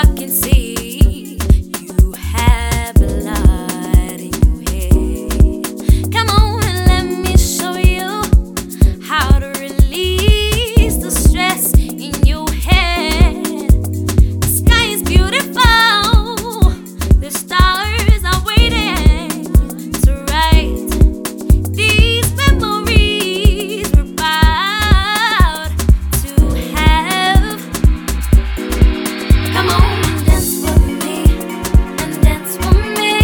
I can see you have a light in your head. Come on and let me show you how to release the stress in your head. The sky is beautiful, the stars are waiting to write these memories we're about to have. Come on and dance with me, and dance with me,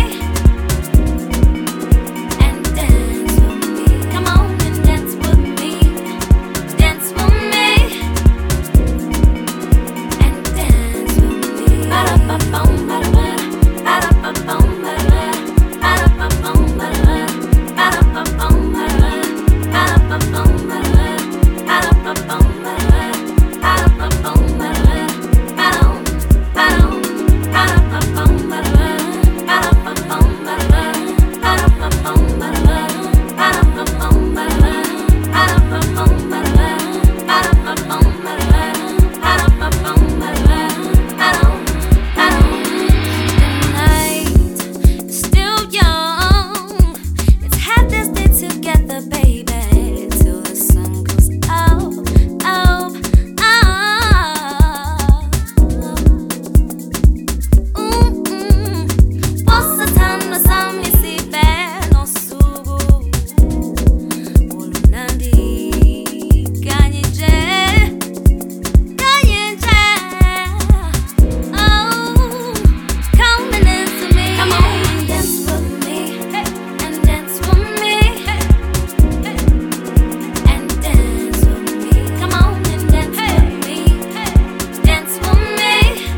and dance with me. Come on and dance with me, dance with me, and dance with me. Ba-da-ba-bum, ba-da-ba, ba-da-ba-bum, ba-da-ba, ba-da-ba-bum, ba-da-ba, ba-da-ba-bum, ba-da-ba, ba-da-ba-bum, ba-da-ba, ba-da-ba-bum, ba-da-ba, ba-da-ba-bum, ba-da-ba, ba-dum, ba-dum, ba-da-ba-bum, ba-da-ba, ba-da-ba-bum, ba-da-ba, ba-da-ba-bum, ba-da-ba, ba-da-ba-bum, ba-da-ba, ba-da-ba-bum, ba-da-ba, ba-da-ba-bum, ba-da-ba, ba-da-ba-bum, ba-da-ba, ba-dum, ba-dum. The night is still young. Let's have this day together, baby, till the sun goes up, up, up. Possa tanto sami si bello sugo, volunandi ganije, ganije. Oh, come and dance with me. Come on and dance with me, and dance with me, and dance with me. Come on and dance with me, dance with me,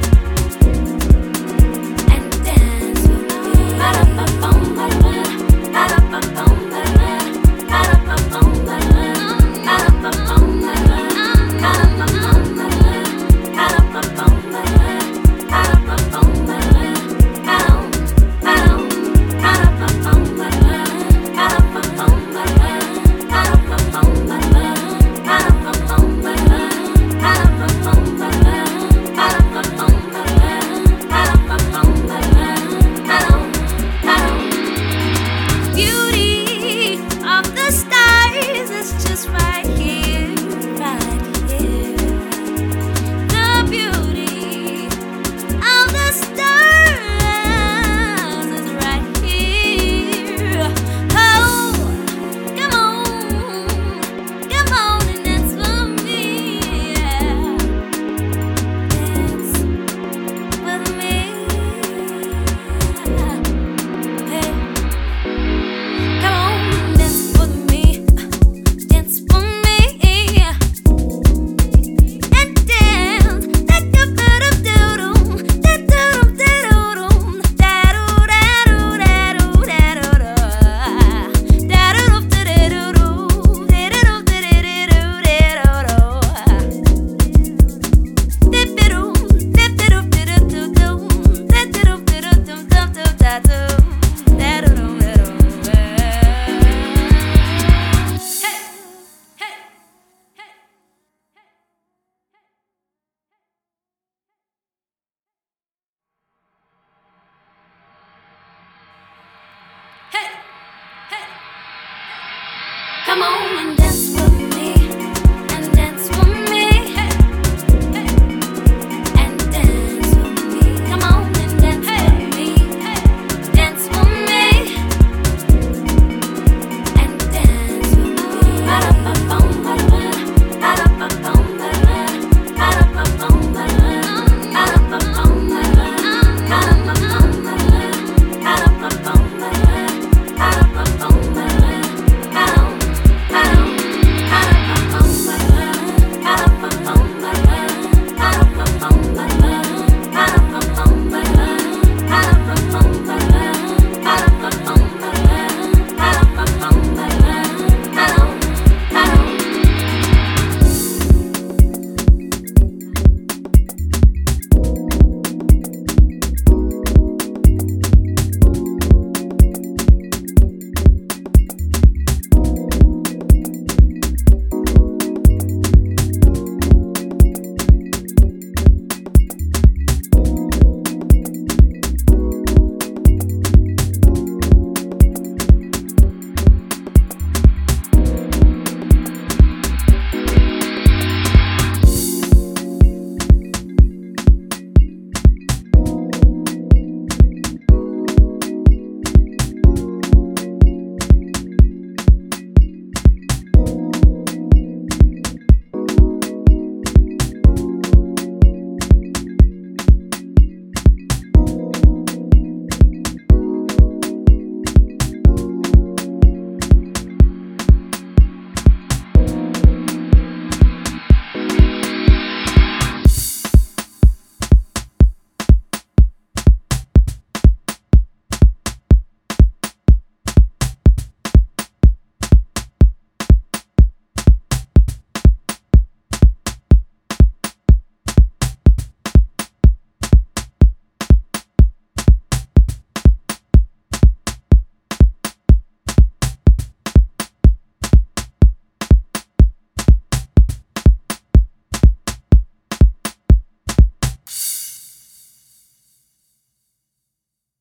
and dance with me. Ba-da-ba-bum, ba-da-ba, ba-da-ba-bum, ba-da-ba, ba-da-ba-bum, ba-da-ba, ba-da-ba-bum, ba-da-ba, ba-da-ba-bum, ba-da-ba, ba-da-ba-bum, ba-da-ba, ba-da-ba-bum, ba-da-ba, ba-dum, ba-dum, ba-da-ba-bum, ba-da-ba, ba-da-ba-bum, ba-da-ba, ba-da-ba-bum, ba-da-ba, ba-da-ba-bum, ba-da-ba, ba-da-ba-bum, ba-da-ba, ba-da-ba-bum, ba-da-ba, ba-da-ba-bum, ba-da-ba, ba-dum, ba-dum. Beauty of the stars is just right here, right here. The beauty of the stars is right here. Oh, come on and dance with me, yeah. Dance with me, hey. Come on and dance with me, dance with me, and dance like a ba-dum-doo-dum, da-dum-doo-dum, da-doo-da-doo-da-doo-da-doo-da, da-doo-doo-da-doo-doo, da-doo-doo-da-doo-doo-doo-doo. Dip-dip-doo, dip-dip-doo-doo-doo-doo, da-doo-doo-da-doo-doo-doo-doo-doo, da-doo-doo-da-doo-doo. Hey, hey, hey. Hey, hey, come on and